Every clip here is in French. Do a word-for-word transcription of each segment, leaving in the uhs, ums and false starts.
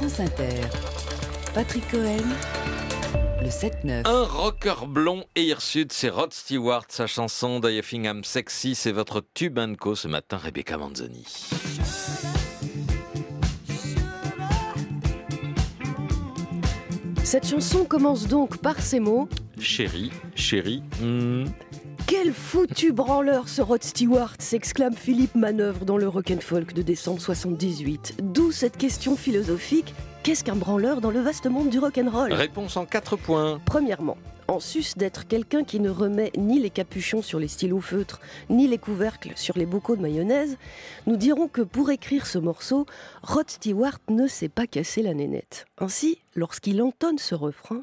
France Inter. Patrick Cohen, le sept neuf. Un rocker blond et hirsute, c'est Rod Stewart. Sa chanson Do You Think I'm Sexy, c'est votre tube and co ce matin, Rebecca Manzoni. Cette chanson commence donc par ces mots. Chérie, chérie, hmm. Quel foutu branleur ce Rod Stewart, s'exclame Philippe Manœuvre dans le Rock'n'Folk de décembre soixante-dix-huit. D'où cette question philosophique, qu'est-ce qu'un branleur dans le vaste monde du rock'n'roll ? Réponse en quatre points. Premièrement, en sus d'être quelqu'un qui ne remet ni les capuchons sur les stylos feutres, ni les couvercles sur les bocaux de mayonnaise, nous dirons que pour écrire ce morceau, Rod Stewart ne s'est pas cassé la nénette. Ainsi, lorsqu'il entonne ce refrain...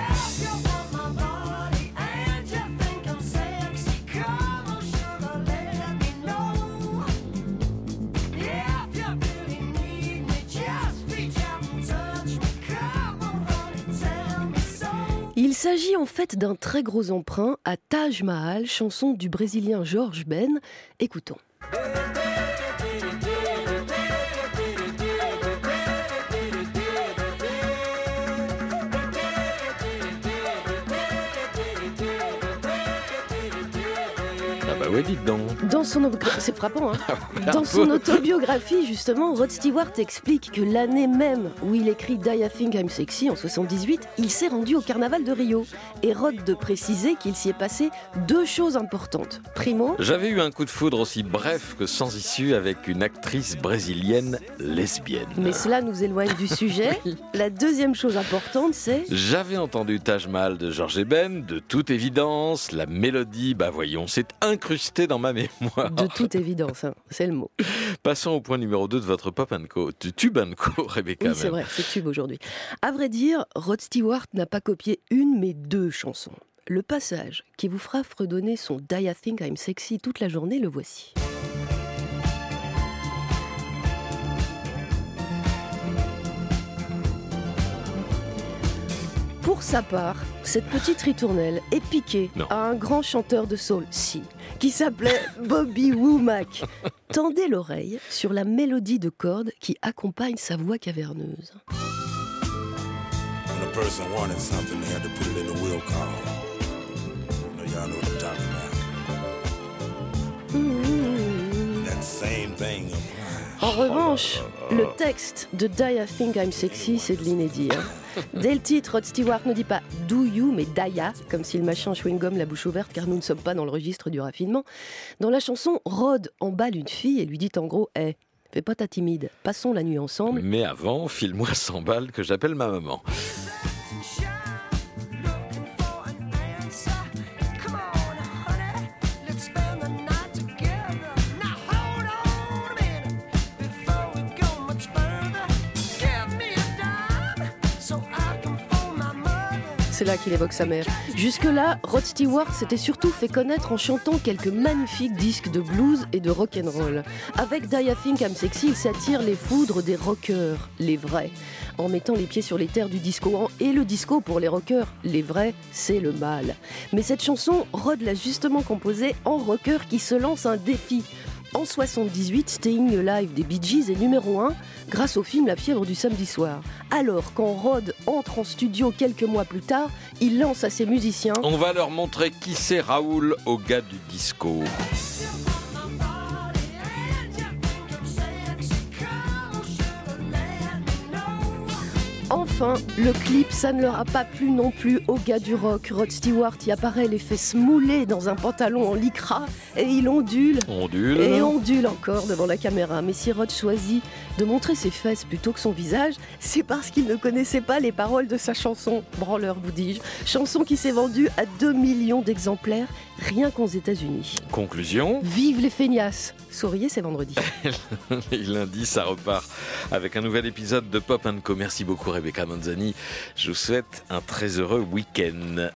Il s'agit en fait d'un très gros emprunt à Taj Mahal, chanson du Brésilien Jorge Ben. Écoutons. Ah bah ouais, dites donc. Dans son auto... C'est frappant, hein. Dans son autobiographie, justement, Rod Stewart explique que l'année même où il écrit Do You Think I'm Sexy en soixante-dix-huit, il s'est rendu au carnaval de Rio. Et Rod de préciser qu'il s'y est passé deux choses importantes. Primo, j'avais eu un coup de foudre aussi bref que sans issue avec une actrice brésilienne lesbienne. Mais cela nous éloigne du sujet. La deuxième chose importante, c'est... J'avais entendu Taj Mahal de Jorge Ben, de toute évidence, la mélodie, bah voyons, c'est incrusté dans ma mémoire. De toute évidence, hein, c'est le mot. Passons au point numéro deux de votre Pop and Co, du Tube and Co, Rebecca. Oui, c'est vrai, c'est tube aujourd'hui. À vrai dire, Rod Stewart n'a pas copié une, mais deux chansons. Le passage qui vous fera fredonner son Do You Think I'm Sexy toute la journée, le voici. Pour sa part, cette petite ritournelle est piquée non. à un grand chanteur de soul, si, qui s'appelait Bobby Womack. Tendez l'oreille sur la mélodie de cordes qui accompagne sa voix caverneuse. When a person wanted something, they had to put it in a will call. You know, y'all know what I'm talking about. Mm-hmm. That same thing applies. En revanche, le texte de Do You Think I'm Sexy, c'est de l'inédit. Hein. Dès le titre, Rod Stewart ne dit pas « do you » mais « Daya », comme si le machin chewing-gum la bouche ouverte, car nous ne sommes pas dans le registre du raffinement. Dans la chanson, Rod emballe une fille et lui dit en gros « Hé, hey, fais pas ta timide, passons la nuit ensemble. » Mais avant, file-moi cent balles que j'appelle ma maman. C'est là qu'il évoque sa mère. Jusque-là, Rod Stewart s'était surtout fait connaître en chantant quelques magnifiques disques de blues et de rock'n'roll. Avec Do You Think I'm Sexy, il s'attire les foudres des rockers, les vrais, en mettant les pieds sur les terres du disco. Et le disco, pour les rockers, les vrais, c'est le mal. Mais cette chanson, Rod l'a justement composée en rocker qui se lance un défi. En soixante-dix-huit, Staying Alive des Bee Gees est numéro un grâce au film La fièvre du samedi soir. Alors, quand Rod entre en studio quelques mois plus tard, il lance à ses musiciens... On va leur montrer qui c'est Raoul au gars du disco. Enfin, le clip, ça ne leur a pas plu non plus aux gars du rock. Rod Stewart y apparaît les fesses moulées dans un pantalon en lycra et il ondule. Ondule. Et ondule encore devant la caméra. Mais si Rod choisit de montrer ses fesses plutôt que son visage, c'est parce qu'il ne connaissait pas les paroles de sa chanson. Branleur, vous dis-je. Chanson qui s'est vendue à deux millions d'exemplaires rien qu'aux États-Unis. Conclusion. Vive les feignasses. Souriez, c'est vendredi. Et lundi, ça repart avec un nouvel épisode de Pop and Co. Merci beaucoup Rebecca Manzoni. Je vous souhaite un très heureux week-end.